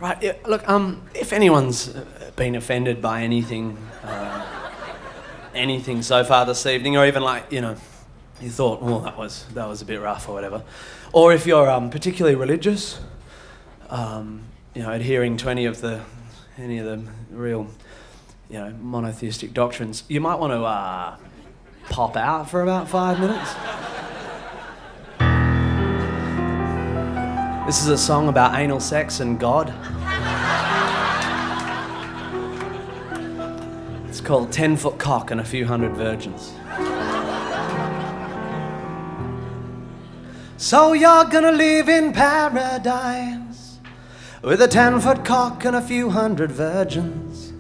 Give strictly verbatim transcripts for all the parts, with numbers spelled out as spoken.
Right, yeah, look, um, if anyone's uh, been offended by anything, uh, anything so far this evening, or even like, you know, you thought, oh, that was that was a bit rough or whatever, or if you're um, particularly religious, um, you know, adhering to any of the any of the real, you know, monotheistic doctrines, you might want to uh, pop out for about five minutes. This is a song about anal sex and God. It's called Ten Foot Cock and a Few Hundred Virgins. So you're gonna live in paradise with a ten-foot cock and a few hundred virgins.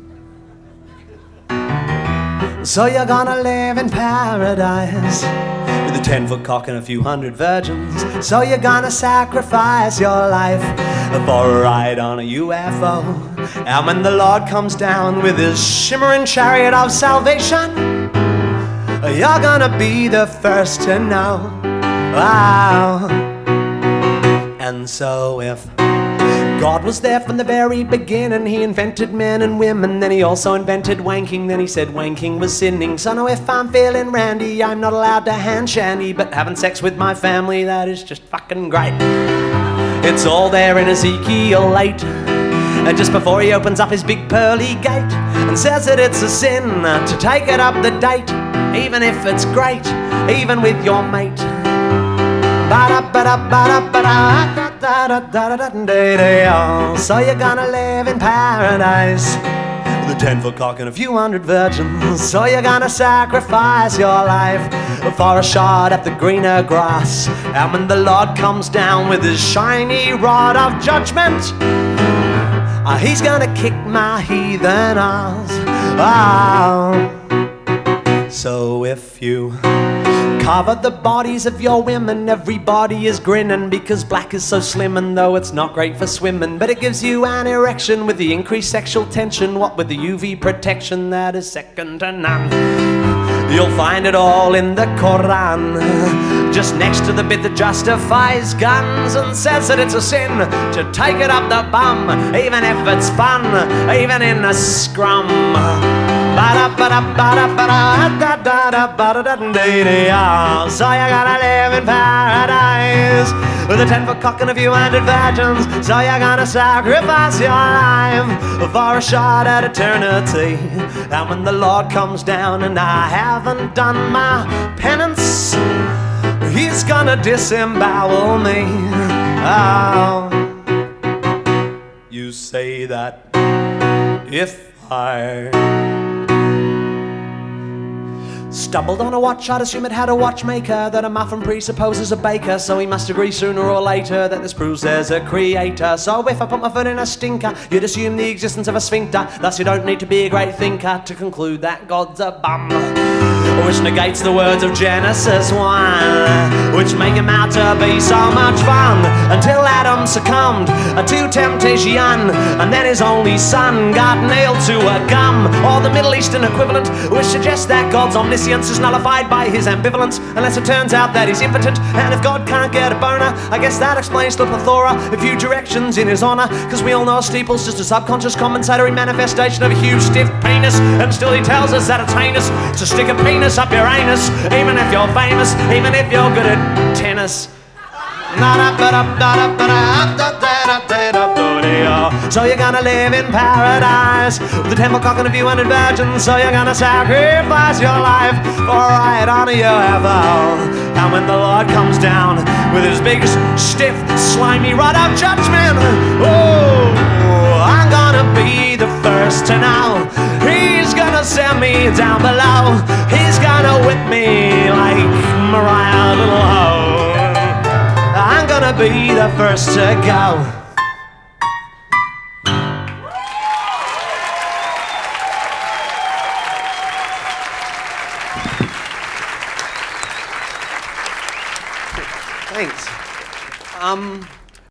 So you're gonna live in paradise with a ten-foot cock and a few hundred virgins. So you're gonna sacrifice your life for a ride on a U F O. And when the Lord comes down with his shimmering chariot of salvation, you're gonna be the first to know. Wow. And so if God was there from the very beginning, he invented men and women, then he also invented wanking, then he said wanking was sinning. So now if I'm feeling randy, I'm not allowed to hand shandy, but having sex with my family, that is just fucking great. It's all there in Ezekiel eight, and just before he opens up his big pearly gate and says that it's a sin to take it up the date, even if it's great, even with your mate. So you're gonna live in paradise with a ten-foot cock and a few hundred virgins. So you're gonna sacrifice your life for a shot at the greener grass. And when the Lord comes down with his shiny rod of judgment, uh, he's gonna kick my heathen ass. Oh. So if you cover the bodies of your women, everybody is grinning because black is so slim, and though it's not great for swimming, but it gives you an erection with the increased sexual tension, what with the U V protection that is second to none. You'll find it all in the Quran, just next to the bit that justifies guns and says that it's a sin to take it up the bum, even if it's fun, even in a scrum. So you gotta live in paradise with a ten-foot cock and a few hundred virgins. So you're gonna sacrifice your life for a shot at eternity. And when the Lord comes down and I haven't done my penance, he's gonna disembowel me. Oh. You say that if I stumbled on a watch, I'd assume it had a watchmaker, that a muffin presupposes a baker, so he must agree sooner or later that this proves there's a creator. So if I put my foot in a stinker, you'd assume the existence of a sphincter, thus you don't need to be a great thinker to conclude that God's a bum, which negates the words of Genesis one, which make him out to be so much fun, until Adam succumbed to temptation, and then his only son got nailed to a gum, or the Middle Eastern equivalent, which suggests that God's omniscience is nullified by his ambivalence, unless it turns out that he's impotent. And if God can't get a boner, I guess that explains the plethora of huge erections in his honor, because we all know a steeple's just a subconscious compensatory manifestation of a huge stiff penis, and still he tells us that it's heinous to stick a penis up your anus, even if you're famous, even if you're good at tennis. So you're gonna live in paradise with a ten-foot cock and a few hundred virgins. So you're gonna sacrifice your life for a ride on a U F O. And when the Lord comes down with his big, stiff, slimy rod of judgment, oh, I'm gonna be the first to know. He's gonna send me down below. He's gonna whip me like Mariah Little Ho. I'm gonna be the first to go. Thanks. Um...